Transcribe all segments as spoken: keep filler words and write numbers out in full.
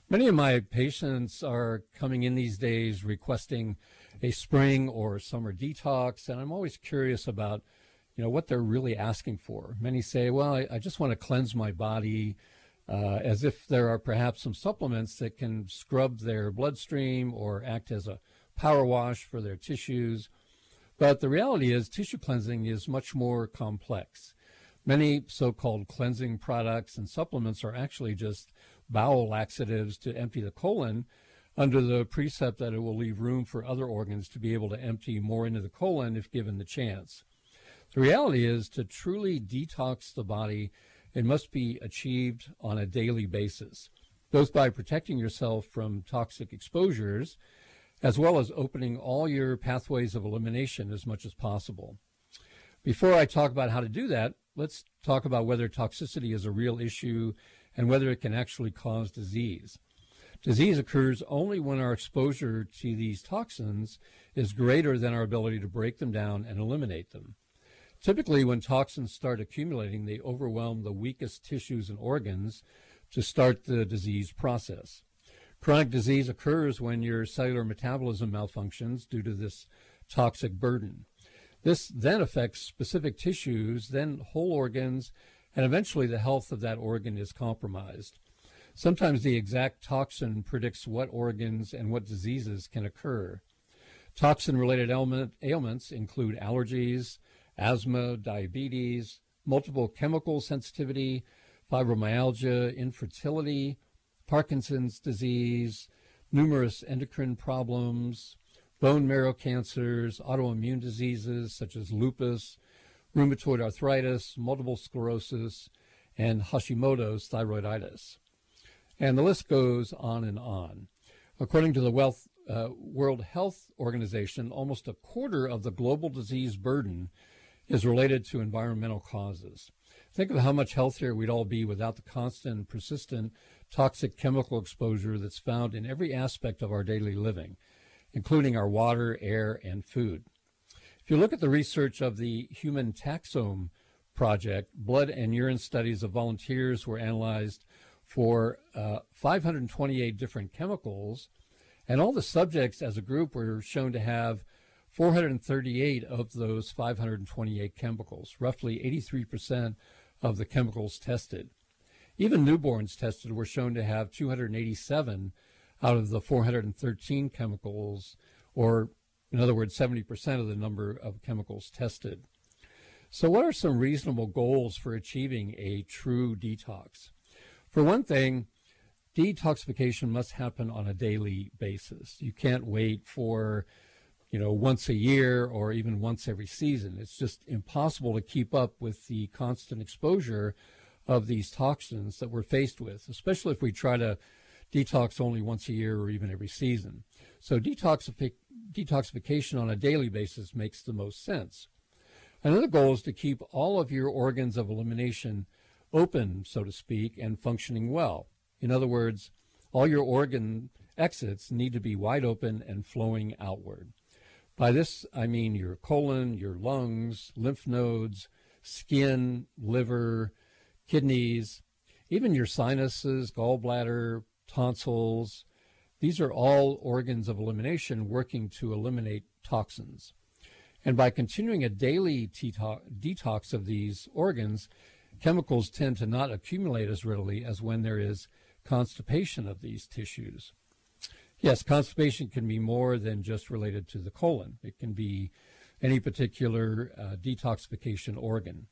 Many of my patients are coming in these days requesting a spring or summer detox, and I'm always curious about, you know, what they're really asking for. Many say, well, I, I just want to cleanse my body, uh, as if there are perhaps some supplements that can scrub their bloodstream or act as a power wash for their tissues. But the reality is tissue cleansing is much more complex. Many so-called cleansing products and supplements are actually just bowel laxatives to empty the colon under the precept that it will leave room for other organs to be able to empty more into the colon if given the chance. The reality is, to truly detox the body, it must be achieved on a daily basis, both by protecting yourself from toxic exposures, as well as opening all your pathways of elimination as much as possible. Before I talk about how to do that, let's talk about whether toxicity is a real issue and whether it can actually cause disease. Disease occurs only when our exposure to these toxins is greater than our ability to break them down and eliminate them. Typically, when toxins start accumulating, they overwhelm the weakest tissues and organs to start the disease process. Chronic disease occurs when your cellular metabolism malfunctions due to this toxic burden. This then affects specific tissues, then whole organs, and eventually the health of that organ is compromised. Sometimes the exact toxin predicts what organs and what diseases can occur. Toxin-related ailment, ailments include allergies, asthma, diabetes, multiple chemical sensitivity, fibromyalgia, infertility, Parkinson's disease, numerous endocrine problems, bone marrow cancers, autoimmune diseases such as lupus, rheumatoid arthritis, multiple sclerosis, and Hashimoto's thyroiditis. And the list goes on and on. According to the Wealth, uh, World Health Organization, almost a quarter of the global disease burden is related to environmental causes. Think of how much healthier we'd all be without the constant and persistent toxic chemical exposure that's found in every aspect of our daily living, including our water, air, and food. If you look at the research of the Human Taxome Project, blood and urine studies of volunteers were analyzed for uh, five hundred twenty-eight different chemicals, and all the subjects as a group were shown to have four hundred thirty-eight of those five hundred twenty-eight chemicals, roughly eighty-three percent of the chemicals tested. Even newborns tested were shown to have two hundred eighty-seven out of the four hundred thirteen chemicals, or in other words, seventy percent of the number of chemicals tested. So what are some reasonable goals for achieving a true detox? For one thing, detoxification must happen on a daily basis. You can't wait for, you know, once a year or even once every season. It's just impossible to keep up with the constant exposure of these toxins that we're faced with, especially if we try to detox only once a year or even every season. So detoxifi- detoxification on a daily basis makes the most sense. Another goal is to keep all of your organs of elimination open, so to speak, and functioning well. In other words, all your organ exits need to be wide open and flowing outward. By this, I mean your colon, your lungs, lymph nodes, skin, liver, kidneys, even your sinuses, gallbladder, tonsils. These are all organs of elimination working to eliminate toxins. And by continuing a daily detox of these organs, chemicals tend to not accumulate as readily as when there is constipation of these tissues. Yes, constipation can be more than just related to the colon. It can be any particular uh, detoxification organ.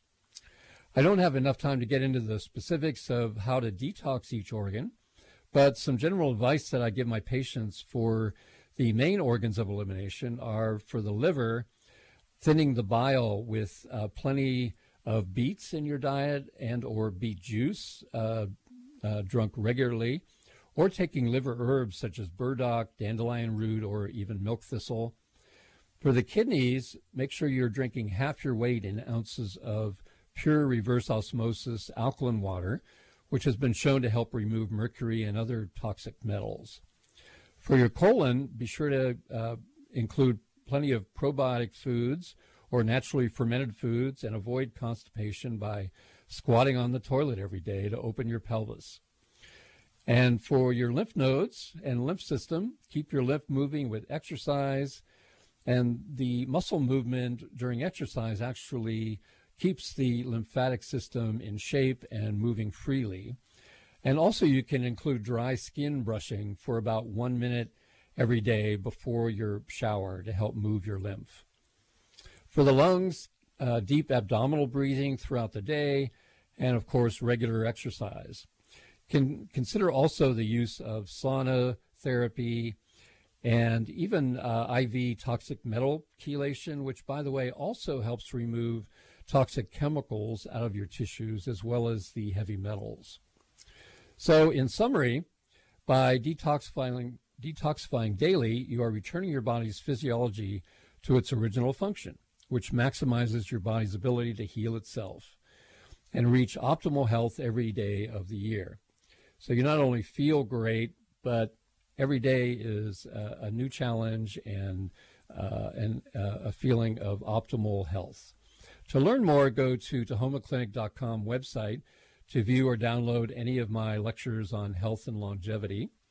I don't have enough time to get into the specifics of how to detox each organ, but some general advice that I give my patients for the main organs of elimination are: for the liver, thinning the bile with uh, plenty of beets in your diet and or beet juice uh, uh, drunk regularly, or taking liver herbs such as burdock, dandelion root, or even milk thistle. For the kidneys, make sure you're drinking half your weight in ounces of pure reverse osmosis alkaline water, which has been shown to help remove mercury and other toxic metals. For your colon, be sure to uh, include plenty of probiotic foods or naturally fermented foods, and avoid constipation by squatting on the toilet every day to open your pelvis. And for your lymph nodes and lymph system, keep your lymph moving with exercise. And the muscle movement during exercise actually keeps the lymphatic system in shape and moving freely. And also you can include dry skin brushing for about one minute every day before your shower to help move your lymph. For the lungs, uh, deep abdominal breathing throughout the day, and of course regular exercise. Can consider also the use of sauna therapy and even uh, I V toxic metal chelation, which by the way also helps remove toxic chemicals out of your tissues as well as the heavy metals. So in summary, by detoxifying, detoxifying daily, you are returning your body's physiology to its original function, which maximizes your body's ability to heal itself and reach optimal health every day of the year. So you not only feel great, but every day is a, a new challenge and, uh, and uh, a feeling of optimal health. To learn more, go to tahoma clinic dot com website to view or download any of my lectures on health and longevity.